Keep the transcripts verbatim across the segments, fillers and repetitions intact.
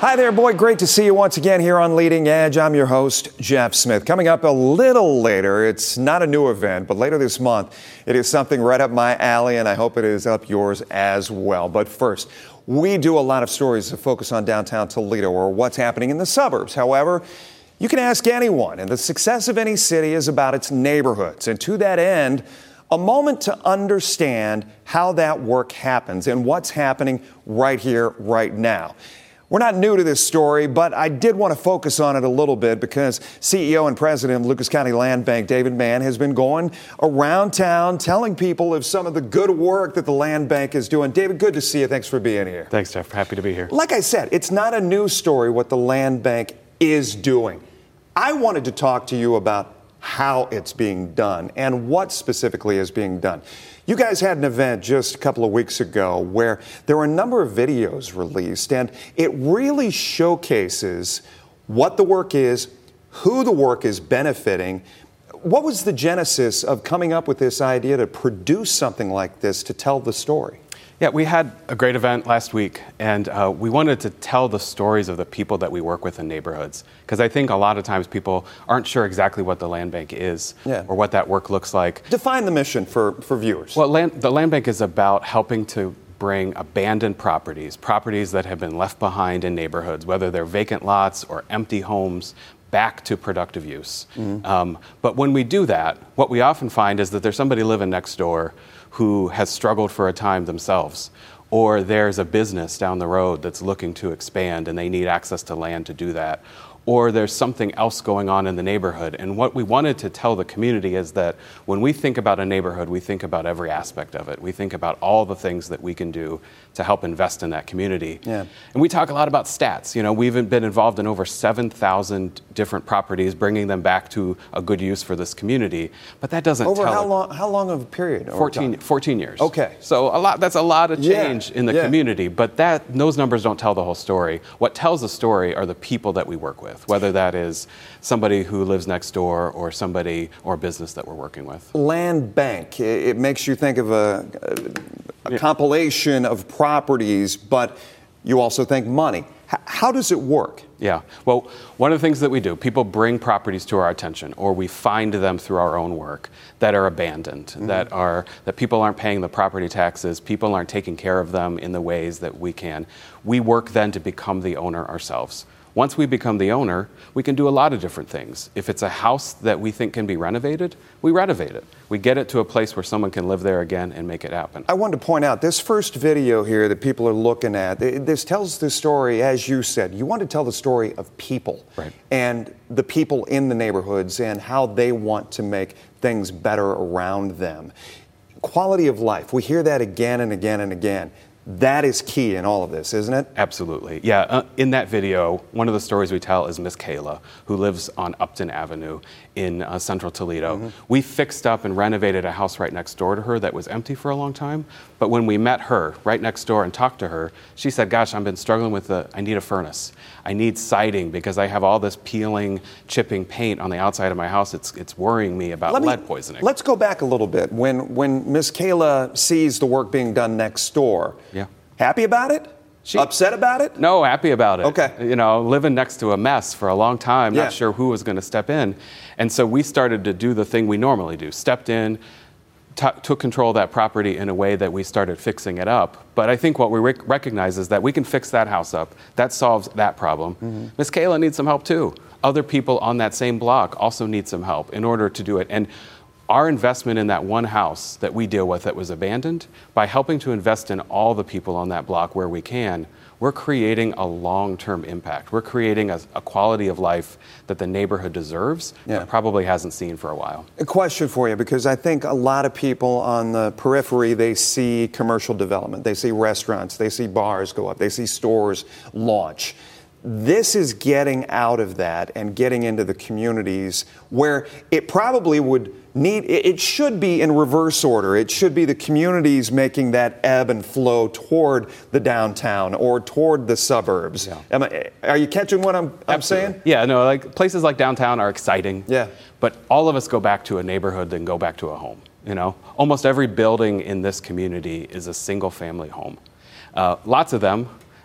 Hi there, boy. Great to see you once again here on Leading Edge. I'm your host, Jeff Smith. Coming up a little later, it's not a new event, but later this month, it is something right up my alley, and I hope it is up yours as well. But first, we do a lot of stories that focus on downtown Toledo or what's happening in the suburbs. However, you can ask anyone, and the success of any city is about its neighborhoods. And to that end, a moment to understand how that work happens and what's happening right here, right now. We're not new to this story, but I did want to focus on it a little bit because C E O and President of Lucas County Land Bank, David Mann, has been going around town telling people of some of the good work that the Land Bank is doing. David, good to see you. Thanks for being here. Thanks, Jeff. Happy to be here. Like I said, it's not a news story what the Land Bank is doing. I wanted to talk to you about how it's being done and what specifically is being done. You guys had an event just a couple of weeks ago where there were a number of videos released, and it really showcases what the work is, who the work is benefiting. What was the genesis of coming up with this idea to produce something like this to tell the story? Yeah, we had a great event last week, and uh, we wanted to tell the stories of the people that we work with in neighborhoods. Because I think a lot of times people aren't sure exactly what the Land Bank is yeah. or what that work looks like. Define the mission for, for viewers. Well, land, the Land Bank is about helping to bring abandoned properties, properties that have been left behind in neighborhoods, whether they're vacant lots or empty homes, back to productive use. Mm-hmm. Um, but when we do that, what we often find is that there's somebody living next door who has struggled for a time themselves, or there's a business down the road that's looking to expand and they need access to land to do that, or there's something else going on in the neighborhood. And what we wanted to tell the community is that when we think about a neighborhood, we think about every aspect of it. We think about all the things that we can do to help invest in that community. Yeah. And we talk a lot about stats. You know, we've been involved in over seven thousand different properties, bringing them back to a good use for this community. But that doesn't Over tell how it. long, how long of a period? fourteen, fourteen years. Okay. So a lot. That's a lot of change yeah. in the yeah. community, but that those numbers don't tell the whole story. What tells the story are the people that we work with, whether that is somebody who lives next door or somebody or business that we're working with. Land Bank, it makes you think of a, a, a yeah. compilation of properties, but you also think money. H- how does it work? Yeah. Well, one of the things that we do, people bring properties to our attention, or we find them through our own work that are abandoned, mm-hmm. that are that people aren't paying the property taxes, people aren't taking care of them in the ways that we can. We work then to become the owner ourselves. Once we become the owner, we can do a lot of different things. If it's a house that we think can be renovated, we renovate it. We get it to a place where someone can live there again and make it happen. I wanted to point out this first video here that people are looking at, this tells the story, as you said, you want to tell the story of people. Right. And the people in the neighborhoods and how they want to make things better around them. Quality of life, we hear that again and again and again. That is key in all of this, isn't it? Absolutely. Yeah. Uh, in that video, one of the stories we tell is Miss Kayla, who lives on Upton Avenue in uh, central Toledo. Mm-hmm. We fixed up and renovated a house right next door to her that was empty for a long time. But when we met her right next door and talked to her, she said, gosh, I've been struggling with the, I need a furnace. I need siding because I have all this peeling, chipping paint on the outside of my house. It's it's worrying me about Let me, lead poisoning. Let's go back a little bit. When when Miss Kayla sees the work being done next door, yeah. happy about it? She, Upset about it? No, happy about it. Okay. You know, living next to a mess for a long time, yeah. not sure who was going to step in. And so we started to do the thing we normally do, stepped in, t- took control of that property in a way that we started fixing it up. But I think what we rec- recognize is that we can fix that house up. That solves that problem. Mm-hmm. Miss Kayla needs some help too. Other people on that same block also need some help in order to do it. And our investment in that one house that we deal with that was abandoned, by helping to invest in all the people on that block where we can, we're creating a long-term impact. We're creating a, a quality of life that the neighborhood deserves, yeah. but probably hasn't seen for a while. A question for you, because I think a lot of people on the periphery, they see commercial development, they see restaurants, they see bars go up, they see stores launch. This is getting out of that and getting into the communities where it probably would need, it should be in reverse order. It should be the communities making that ebb and flow toward the downtown or toward the suburbs. Yeah. Am I, are you catching what I'm, I'm saying? Yeah, no, like places like downtown are exciting. Yeah. But all of us go back to a neighborhood, then go back to a home. You know, almost every building in this community is a single family home. Uh, lots of them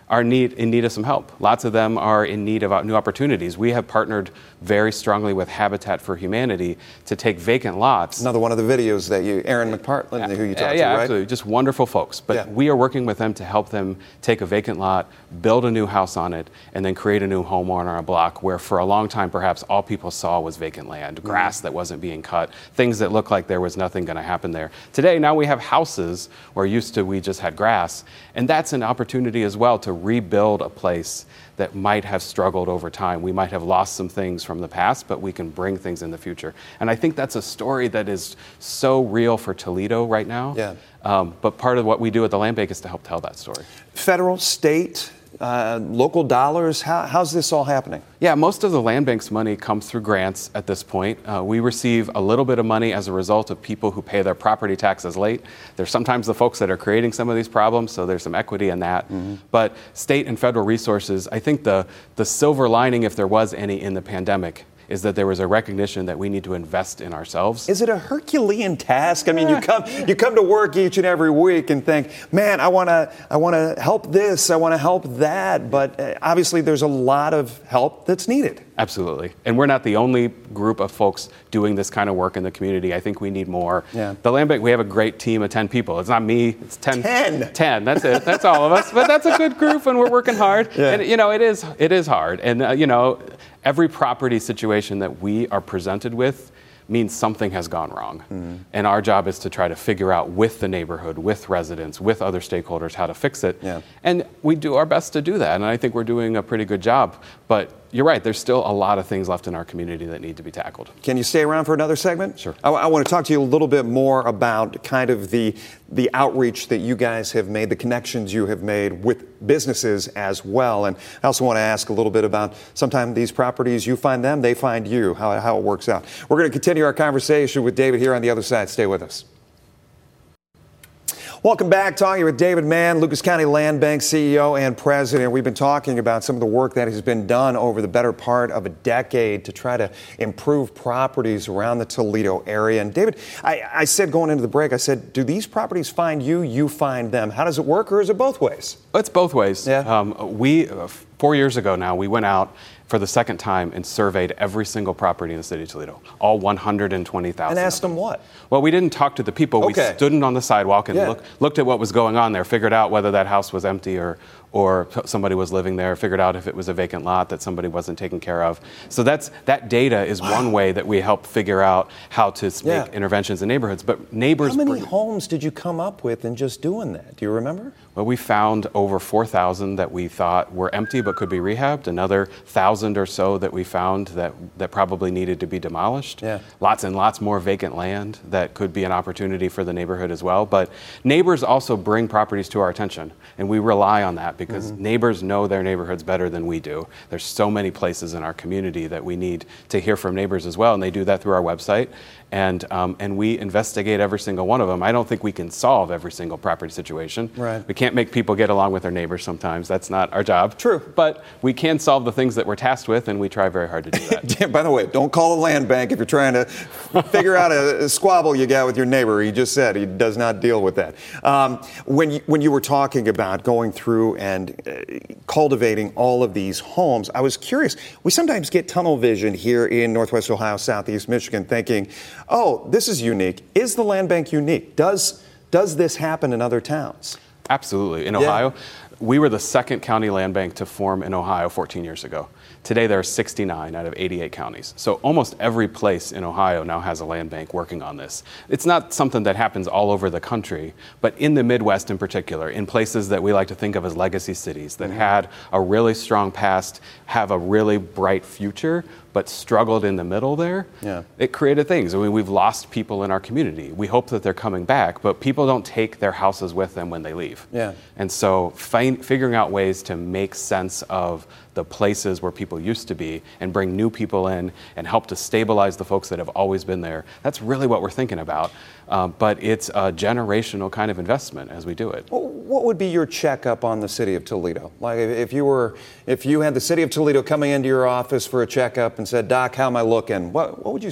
are need, in need of some help. Lots of them are in need of new opportunities. We have partnered very strongly with Habitat for Humanity to take vacant lots. Another one of the videos that you, Aaron McPartland, who you talked yeah, to, yeah, right? absolutely. Just wonderful folks. But Yeah. we are working with them to help them take a vacant lot, build a new house on it, and then create a new home on our block where for a long time perhaps all people saw was vacant land, grass that wasn't being cut, things that looked like there was nothing going to happen there. Today, now we have houses where used to we just had grass, and that's an opportunity as well to rebuild a place that might have struggled over time. We might have lost some things from the past, but we can bring things in the future. And I think that's a story that is so real for Toledo right now. Yeah. Um, but part of what we do at the Land Bank is to help tell that story. Federal, state, uh, local dollars, how, how's this all happening? Yeah, most of the Land Bank's money comes through grants at this point. Uh, we receive a little bit of money as a result of people who pay their property taxes late. There's sometimes the folks that are creating some of these problems, so there's some equity in that. Mm-hmm. But state and federal resources, I think the, the silver lining, if there was any in the pandemic, is that there was a recognition that we need to invest in ourselves. Is it a Herculean task? I mean, you come you come to work each and every week and think, man, I want to I want to help this, I want to help that, but uh, obviously there's a lot of help that's needed. Absolutely. And we're not the only group of folks doing this kind of work in the community. I think we need more. Yeah. The Land Bank, we have a great team of ten people. It's not me, it's ten. ten. ten, that's it. That's all of us. But that's a good group and we're working hard. Yeah. And, you know, it is, it is hard. And, uh, you know, every property situation that we are presented with means something has gone wrong. Mm-hmm. And our job is to try to figure out with the neighborhood, with residents, with other stakeholders how to fix it. Yeah. And we do our best to do that. And I think we're doing a pretty good job. But you're right, there's still a lot of things left in our community that need to be tackled. Can you stay around for another segment? Sure. I, I want to talk to you a little bit more about kind of the the outreach that you guys have made, the connections you have made with businesses as well. And I also want to ask a little bit about sometimes these properties, you find them, they find you, how, how it works out. We're going to continue our conversation with David here on the other side. Stay with us. Welcome back. Talking with David Mann, Lucas County Land Bank C E O and President. We've been talking about some of the work that has been done over the better part of a decade to try to improve properties around the Toledo area. And David, I, I said going into the break, I said, do these properties find you, you find them? How does it work, or is it both ways? It's both ways. Yeah. Um, we, uh, four years ago now, we went out for the second time and surveyed every single property in the city of Toledo, all one hundred twenty thousand. And asked them what? Well, we didn't talk to the people. Okay. We stood on the sidewalk and Yeah. look, looked at what was going on there, figured out whether that house was empty or or somebody was living there, figured out if it was a vacant lot that somebody wasn't taking care of. So that's that data is wow. one way that we help figure out how to make Yeah. interventions in neighborhoods. But neighbors. How many bring, homes did you come up with in just doing that? Do you remember? Well, we found over four thousand that we thought were empty but could be rehabbed, another one thousand or so that we found that, that probably needed to be demolished. Yeah. Lots and lots more vacant land that could be an opportunity for the neighborhood as well. But neighbors also bring properties to our attention, and we rely on that because mm-hmm. neighbors know their neighborhoods better than we do. There's so many places in our community that we need to hear from neighbors as well, and they do that through our website. And um, and we investigate every single one of them. I don't think we can solve every single property situation. Right. We can't make people get along with their neighbors sometimes. That's not our job. True. But we can solve the things that we're tasked with, and we try very hard to do that. Yeah, by the way, don't call a land bank if you're trying to figure out a, a squabble you got with your neighbor. He just said he does not deal with that. Um, when, you, when you were talking about going through and uh, cultivating all of these homes, I was curious. We sometimes get tunnel vision here in Northwest Ohio, Southeast Michigan, thinking, oh, this is unique. Is the land bank unique? Does does this happen in other towns? Absolutely. In Yeah. Ohio, we were the second county land bank to form in Ohio fourteen years ago. Today, there are sixty-nine out of eighty-eight counties. So almost every place in Ohio now has a land bank working on this. It's not something that happens all over the country, but in the Midwest in particular, in places that we like to think of as legacy cities that mm-hmm. had a really strong past, have a really bright future, but struggled in the middle there, yeah. it created things. I mean, we've lost people in our community. We hope that they're coming back, but people don't take their houses with them when they leave. Yeah. And so find, figuring out ways to make sense of the places where people used to be and bring new people in and help to stabilize the folks that have always been there, that's really what we're thinking about. Uh, but it's a generational kind of investment as we do it. Well, what would be your checkup on the city of Toledo? Like if you were, if you had the city of Toledo coming into your office for a checkup and said, Doc, how am I looking? What, what would you say?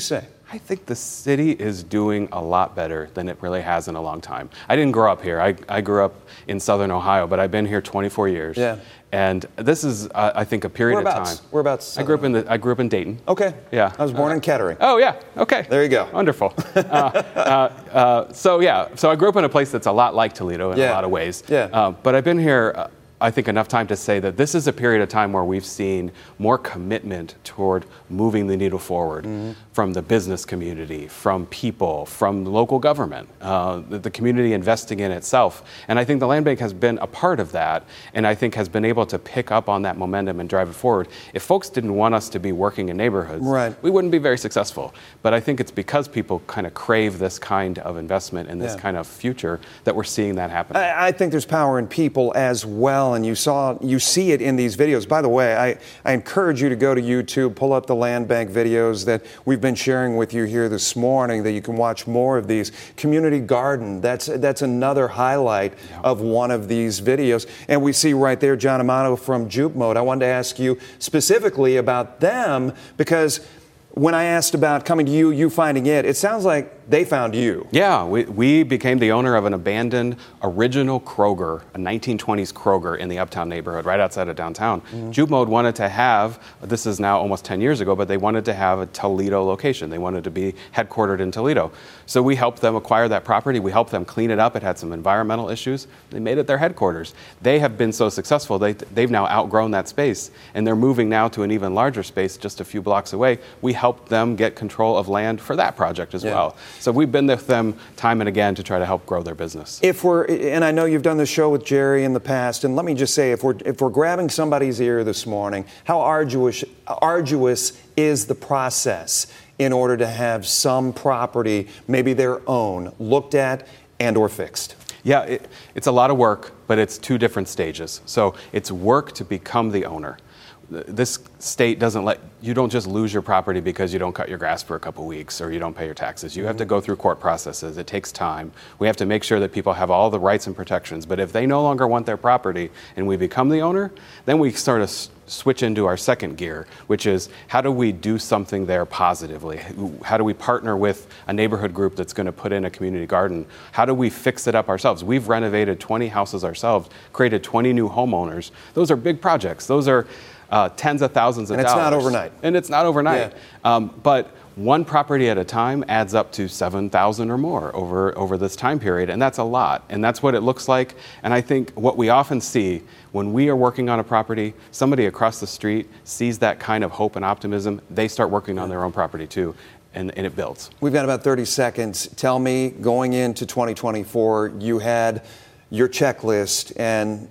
I think the city is doing a lot better than it really has in a long time. I didn't grow up here. I, I grew up in Southern Ohio, but I've been here twenty-four years. Yeah. And this is, uh, I think, a period Whereabouts? of time. Whereabouts? I grew up in the. I grew up in Dayton. Okay. Yeah. I was born uh, in Kettering. Oh yeah. Okay. There you go. Wonderful. uh, uh, uh, so yeah. So I grew up in a place that's a lot like Toledo in Yeah. a lot of ways. Yeah. Uh, but I've been here. Uh, I think enough time to say that this is a period of time where we've seen more commitment toward moving the needle forward mm-hmm. from the business community, from people, from local government, uh, the, the community investing in itself. And I think the Land Bank has been a part of that, and I think has been able to pick up on that momentum and drive it forward. If folks didn't want us to be working in neighborhoods, right. we wouldn't be very successful. But I think it's because people kind of crave this kind of investment and this yeah. kind of future that we're seeing that happen. I, I think there's power in people as well. And you saw, you see it in these videos. By the way, I, I encourage you to go to YouTube, pull up the Land Bank videos that we've been sharing with you here this morning, that you can watch more of these. Community Garden, that's that's another highlight yeah. of one of these videos. And we see right there John Amato from Juke Mode. I wanted to ask you specifically about them, because when I asked about coming to you, you finding it, it sounds like they found you. Yeah, we, we became the owner of an abandoned original Kroger, a nineteen twenties Kroger in the Uptown neighborhood right outside of downtown. Mm-hmm. Juke Mode wanted to have, this is now almost ten years ago, but they wanted to have a Toledo location. They wanted to be headquartered in Toledo. So we helped them acquire that property. We helped them clean it up. It had some environmental issues. They made it their headquarters. They have been so successful, they, they've now outgrown that space, and they're moving now to an even larger space just a few blocks away. We helped them get control of land for that project as yeah. well. So we've been with them time and again to try to help grow their business. If we're, and I know you've done this show with Jerry in the past, and let me just say, if we're if we're grabbing somebody's ear this morning, how arduous arduous is the process in order to have some property, maybe their own, looked at and or fixed? Yeah, it, it's a lot of work, but it's two different stages. So it's work to become the owner. This state doesn't let, you don't just lose your property because you don't cut your grass for a couple weeks or you don't pay your taxes. You mm-hmm. have to go through court processes. It takes time. We have to make sure that people have all the rights and protections. But if they no longer want their property and we become the owner, then we sort of s- switch into our second gear, which is how do we do something there positively? How do we partner with a neighborhood group that's going to put in a community garden? How do we fix it up ourselves? We've renovated twenty houses ourselves, created twenty new homeowners. Those are big projects. Those are Uh, tens of thousands of and dollars. And it's not overnight. And it's not overnight. Yeah. Um, but one property at a time adds up to seven thousand or more over, over this time period, and that's a lot. And that's what it looks like. And I think what we often see when we are working on a property, somebody across the street sees that kind of hope and optimism, they start working on their own property too. And, and it builds. We've got about thirty seconds. Tell me, going into twenty twenty-four, you had your checklist, and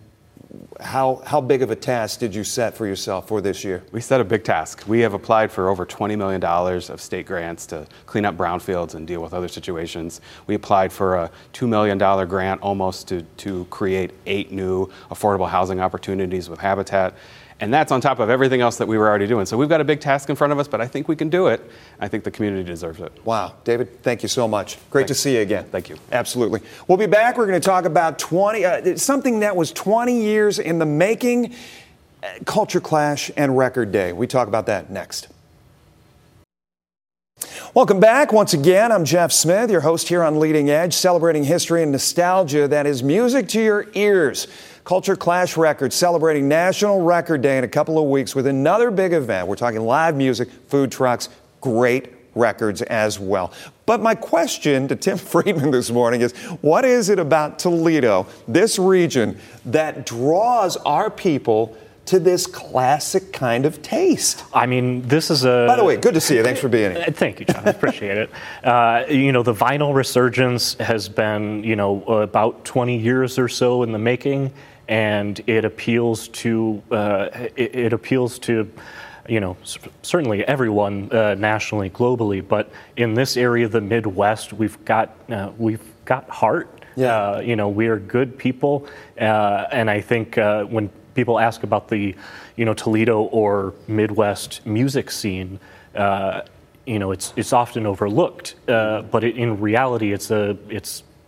How how big of a task did you set for yourself for this year? We set a big task. We have applied for over twenty million dollars of state grants to clean up brownfields and deal with other situations. We applied for a two million dollars grant almost to, to create eight new affordable housing opportunities with Habitat. And that's on top of everything else that we were already doing. So we've got a big task in front of us, but I think we can do it. I think the community deserves it. Wow. David, thank you so much. Great Thanks. to see you again. Thank you. Absolutely. We'll be back. We're going to talk about twenty, uh, something that was twenty years in the making, uh, Culture Clash and Record Day. We talk about that next. Welcome back. Once again, I'm Jeff Smith, your host here on Leading Edge, celebrating history and nostalgia that is music to your ears. Culture Clash Records celebrating National Record Day in a couple of weeks with another big event. We're talking live music, food trucks, great records as well. But my question to Tim Friedman this morning is, what is it about Toledo, this region, that draws our people to this classic kind of taste? I mean, this is a... By the way, good to see you. Thanks for being here. Thank you, John. I appreciate it. Uh, you know, the vinyl resurgence has been, you know, about twenty years or so in the making, and it appeals to, uh, it, it appeals to, you know, certainly everyone uh, nationally, globally, but in this area of the Midwest, we've got, uh, we've got heart. Yeah. Uh, you know, we are good people, uh, and I think uh, when people ask about the, you know, Toledo or Midwest music scene, uh, you know, it's it's often overlooked, uh, but it, in reality, it's a it's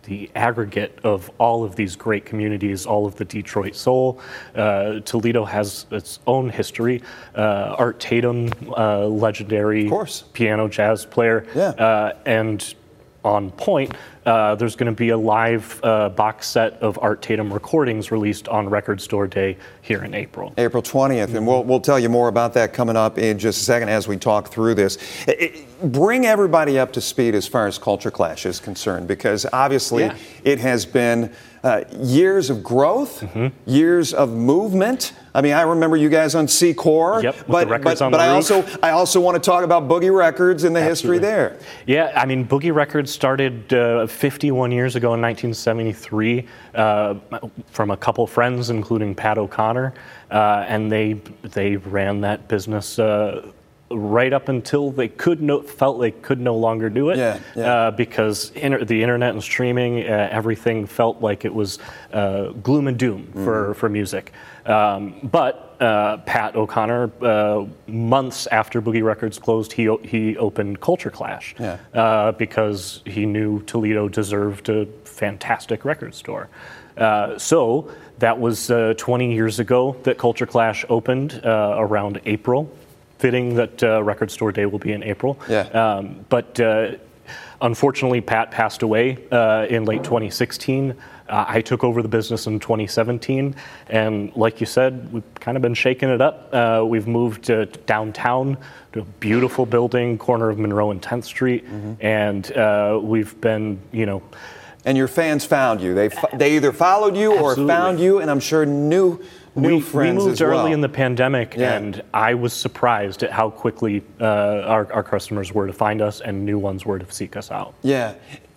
the aggregate of all of these great communities, all of the Detroit soul. Uh, Toledo has its own history. Uh, Art Tatum, uh, legendary piano jazz player, yeah. uh, and on point, uh, there's going to be a live uh, box set of Art Tatum recordings released on Record Store Day here in April. April twentieth, and we'll, we'll tell you more about that coming up in just a second as we talk through this. It, it, bring everybody up to speed as far as Culture Clash is concerned, because obviously yeah. it has been uh, years of growth, mm-hmm. years of movement. I mean, I remember you guys on C Core, yep, with but the records but, on but the I roof. also I also want to talk about Boogie Records and the Absolutely. history there. Yeah, I mean, Boogie Records started uh, fifty-one years ago in nineteen seventy-three uh, from a couple friends, including Pat O'Connor, uh, and they they ran that business Uh, right up until they could no, felt they could no longer do it, yeah, yeah. Uh, because inter- the internet and streaming, uh, everything felt like it was uh, gloom and doom mm. for, for music. Um, but uh, Pat O'Connor, uh, months after Boogie Records closed, he o- he opened Culture Clash yeah. uh, because he knew Toledo deserved a fantastic record store. Uh, so that was uh, twenty years ago that Culture Clash opened uh, around April. Fitting that uh, Record Store Day will be in April. Yeah. Um, but uh, unfortunately, Pat passed away uh, in late twenty sixteen. Uh, I took over the business in twenty seventeen, and like you said, we've kind of been shaking it up. Uh, we've moved uh, downtown to a beautiful building, corner of Monroe and tenth Street, mm-hmm. and uh, we've been, you know. And your fans found you. They they either followed you Absolutely. or found you, and I'm sure new. New we, friends we moved as well. early in the pandemic, yeah. and I was surprised at how quickly uh, our, our customers were to find us and new ones were to seek us out. Yeah.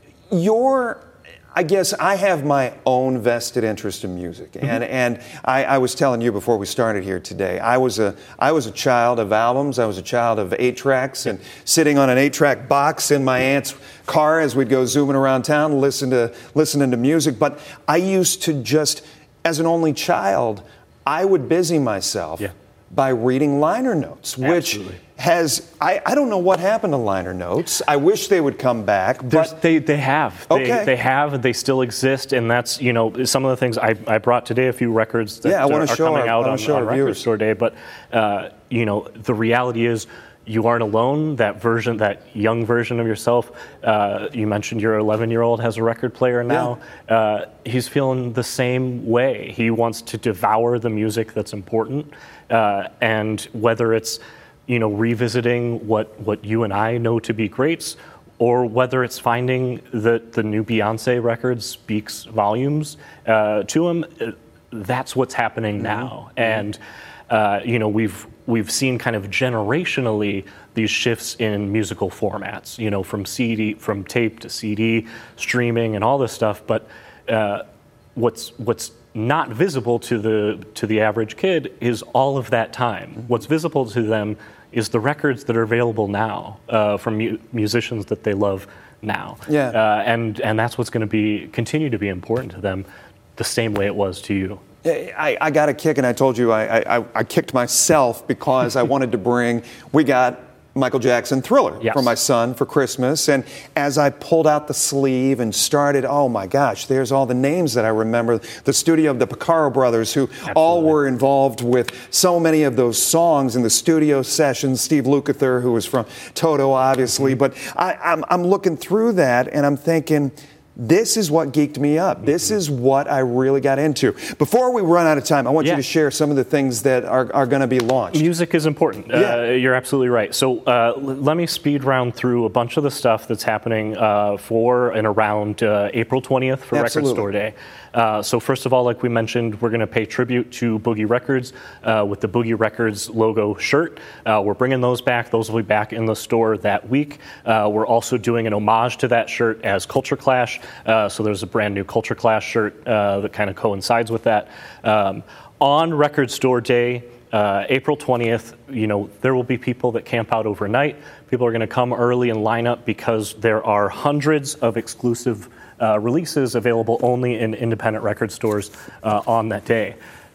Your, I guess I have my own vested interest in music, mm-hmm. and and I, I was telling you before we started here today, I was a I was a child of albums. I was a child of eight tracks, and sitting on an eight track box in my aunt's car as we'd go zooming around town, listen to listening to music. But I used to just, as an only child, I would busy myself yeah. by reading liner notes, which Absolutely. has, I, I don't know what happened to liner notes. I wish they would come back. There's, But they they have. They, Okay. they have. They still exist, and that's, you know, some of the things I, I brought today, a few records that Yeah, I wanna are, are show coming our- out I wanna on, show on our Record viewers. Store Day. But, uh, you know, the reality is you aren't alone. That version, that young version of yourself, uh, you mentioned your eleven-year-old has a record player now. Yeah. Uh, he's feeling the same way. He wants to devour the music that's important, uh, and whether it's, you know, revisiting what, what you and I know to be greats, or whether it's finding that the new Beyonce record speaks volumes uh, to him, that's what's happening mm-hmm. now. And uh, you know, we've we've seen kind of generationally these shifts in musical formats. You know, from C D, from tape to C D, streaming, and all this stuff. But uh, what's what's not visible to the to the average kid is all of that time. Mm-hmm. What's visible to them is the records that are available now uh, from mu- musicians that they love now. Yeah. Uh, and and that's what's going to be continue to be important to them, the same way it was to you. I, I got a kick, and I told you I, I, I kicked myself because I wanted to bring, we got Michael Jackson Thriller yes. for my son for Christmas. And as I pulled out the sleeve and started, oh my gosh, there's all the names that I remember. The studio of the Porcaro brothers, who Absolutely. all were involved with so many of those songs in the studio sessions. Steve Lukather, who was from Toto, obviously. Mm-hmm. But I, I'm, I'm looking through that, and I'm thinking, this is what geeked me up. This mm-hmm. is what I really got into. Before we run out of time, I want yeah. you to share some of the things that are, are going to be launched. Music is important. Yeah. Uh, you're absolutely right. So uh, l- let me speed round through a bunch of the stuff that's happening uh, for and around uh, April twentieth for Absolutely. Record Store Day. Uh, so first of all, like we mentioned, we're going to pay tribute to Boogie Records uh, with the Boogie Records logo shirt. Uh, we're bringing those back. Those will be back in the store that week. Uh, we're also doing an homage to that shirt as Culture Clash. Uh, so there's a brand new Culture Clash shirt uh, that kind of coincides with that. Um, on Record Store Day, uh, April twentieth, you know, there will be people that camp out overnight. People are going to come early and line up because there are hundreds of exclusive Uh, releases available only in independent record stores uh, on that day.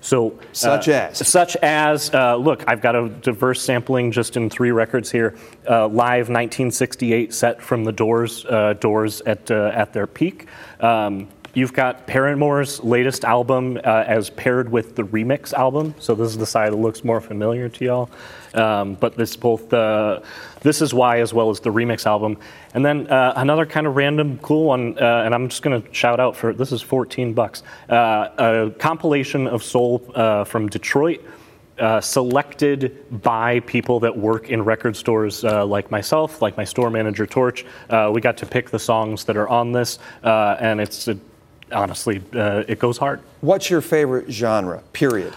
So, such uh, as? Such as, uh, look, I've got a diverse sampling just in three records here. Uh, live nineteen sixty-eight set from the Doors, uh, Doors at uh, at their peak. Um, you've got Paramore's latest album uh, as paired with the remix album. So this is the side that looks more familiar to y'all. Um, but this both uh, This Is Why as well as the remix album. And then uh, another kind of random cool one, uh, and I'm just going to shout out for, this is fourteen bucks, uh, a compilation of soul uh, from Detroit, uh, selected by people that work in record stores uh, like myself, like my store manager, Torch. Uh, we got to pick the songs that are on this, uh, and it's, uh, honestly, uh, it goes hard. What's your favorite genre, period?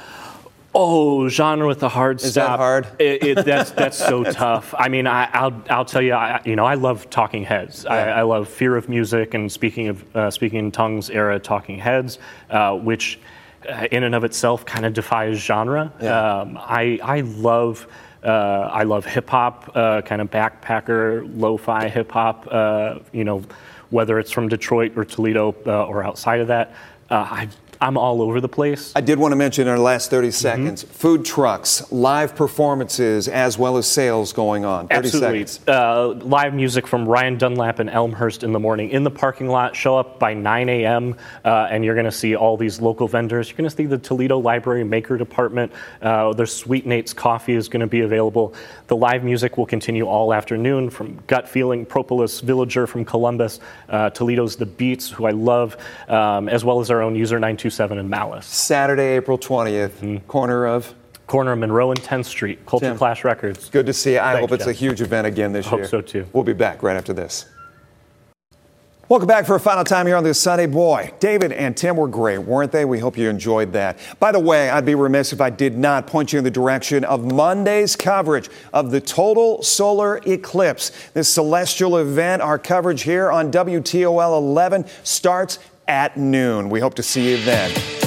Oh, genre with a hard stop. Is that hard? It, it, that's that's so tough. I mean, I, I'll I'll tell you, I, you know, I love Talking Heads. Yeah. I, I love Fear of Music and Speaking of uh, Speaking in Tongues era Talking Heads, uh, which uh, in and of itself kind of defies genre. Yeah. Um, I I love. Uh, I love hip hop, uh, kind of backpacker, lo-fi hip hop. Uh, you know, whether it's from Detroit or Toledo uh, or outside of that. Uh, I. I'm all over the place. I did want to mention in our last thirty seconds, mm-hmm. food trucks, live performances, as well as sales going on. thirty Absolutely. seconds. Uh, live music from Ryan Dunlap and Elmhurst in the morning in the parking lot. Show up by nine a.m. Uh, and you're going to see all these local vendors. You're going to see the Toledo Library Maker Department. Uh, there's Sweet Nate's Coffee is going to be available. The live music will continue all afternoon from Gut Feeling, Propolis, Villager from Columbus, uh, Toledo's The Beats, who I love, um, as well as our own User nine two seven and Malice. Saturday, April twentieth, mm-hmm. corner of? Corner of Monroe and tenth Street, Culture Tim, Clash Records. Good to see you. I Thanks, hope it's Jeff. a huge event again this I year. hope so too. We'll be back right after this. Welcome back for a final time here on this Sunday. Boy, David and Tim were great, weren't they? We hope you enjoyed that. By the way, I'd be remiss if I did not point you in the direction of Monday's coverage of the total solar eclipse. This celestial event, our coverage here on W T O L eleven starts at noon. We hope to see you then.